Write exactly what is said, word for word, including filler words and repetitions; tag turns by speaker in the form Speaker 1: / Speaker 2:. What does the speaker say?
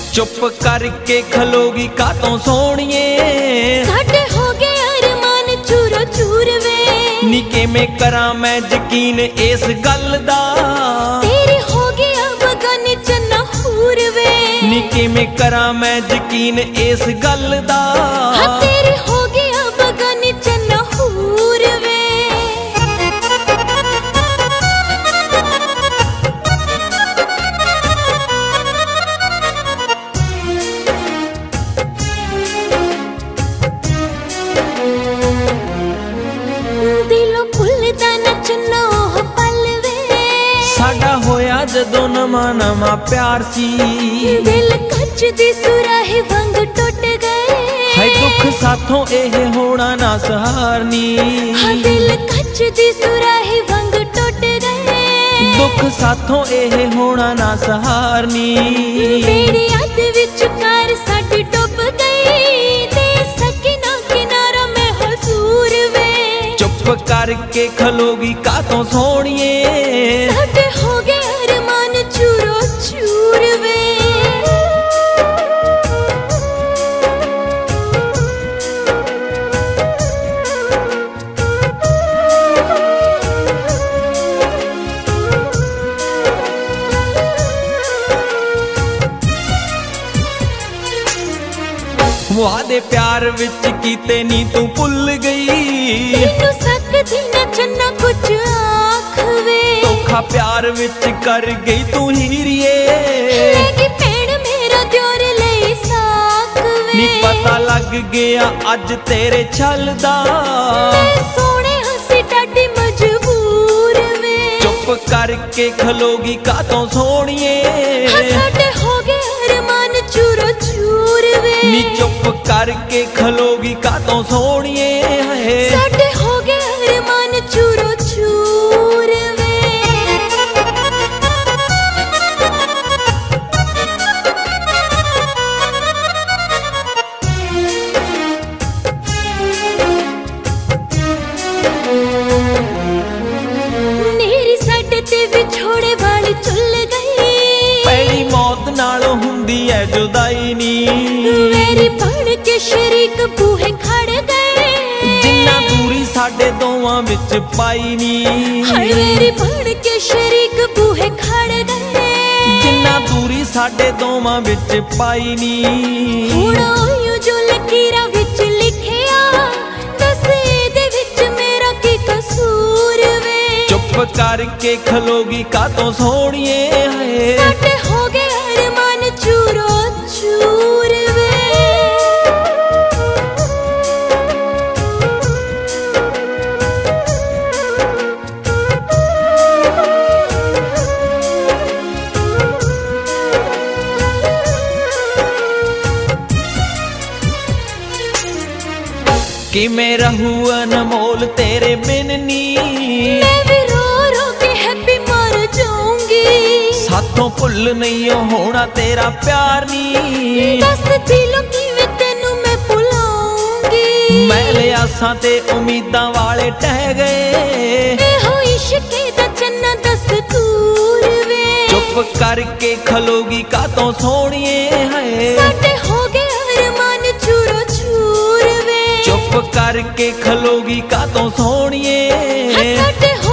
Speaker 1: चुप करके खलोगी कातों सोनिए,
Speaker 2: साडे हो गए अरमान चूरो चूर वे।
Speaker 1: निके में करा मैं यकीन इस गल दा,
Speaker 2: तेरी हो गया बगाने चन्ना हूर वे।
Speaker 1: निके में करा मैं यकीन इस गल दा,
Speaker 2: हाँ तेरी हो गया बगाने चन्ना हूर वे। दिलों भुलदा ना चन्ना ओह पल वे।
Speaker 1: साडा होया जदों नवा नवा प्यार सी,
Speaker 2: दिल कच दी सुराही वांग टुट गए।
Speaker 1: है दुख साथों एह होना ना सहारनी,
Speaker 2: हाँ दिल कच दी सुराही वांग टुट गए।
Speaker 1: दुख साथों एह होना ना सहारनी।
Speaker 2: मेरी याद विच कार साडी डुब गई, दे सकी ना किनारा मैं हजूर वे।
Speaker 1: चुप करके खलोगी कातों सोनिए,
Speaker 2: साडे हो गए अरमान चूरो चूर वे।
Speaker 1: वादे प्यार विच कीते नी तू भुल गई,
Speaker 2: तेनू सकदी ना चन्ना कुछ आख वे।
Speaker 1: धोखा प्यार विच कर गई तू हीरिए,
Speaker 2: लेगी भैण मेरा दियोर लई साक वे।
Speaker 1: नी पता लग गया अज तेरे छल दा,
Speaker 2: मैं सोने हंसी डाडी मजबूर वे।
Speaker 1: चुप करके खलोगी कातों सोनिए,
Speaker 2: हाँ साडे हो गए अरमान चूरो चूर वे।
Speaker 1: नी चुप करके खलोगी कातों सोनिए,
Speaker 2: साडे हो गए अरमान चूरो चूर वे। मेरी साडे ते विछोड़े वाली चुल गई,
Speaker 1: पहली मौत नालों हुंदी है जुदाई नी।
Speaker 2: मेरी बन के शरीक बूहे खड़ गए,
Speaker 1: जिन्ना दूरी साडे दोवां विच पाई नी।
Speaker 2: हाय मेरी बन के शरीक बूहे खड़ गए,
Speaker 1: जिन्ना दूरी साडे दोवां विच पाई नी।
Speaker 2: हुण ओयो जो लकीरां विच लिखिया, दस इहदे विच मेरा की कसूर वे।
Speaker 1: चुप करके खलोगी कातों सोनिए,
Speaker 2: साडे हो गए अरमान चूरो चूर वे।
Speaker 1: कि मैं रहूं अनमोल तेरे बिन नी,
Speaker 2: मैं भी रो रो के हैप्पी मर जाऊंगी।
Speaker 1: साथों भुल नहीं होना तेरा प्यार नी,
Speaker 2: दस दिलों किवें तैनू मैं भुलाऊंगी।
Speaker 1: मैले आसां ते उम्मीदां वाले टह गए,
Speaker 2: एहो इश्के दा चन्ना दस्तूर वे।
Speaker 1: चुप करके खलोगी कातों सोनिए,
Speaker 2: साडे हो गए अरमान चूरो चूर वे।
Speaker 1: चुप करके खलोगी कातों सोनिए,
Speaker 2: हाँ साडे हो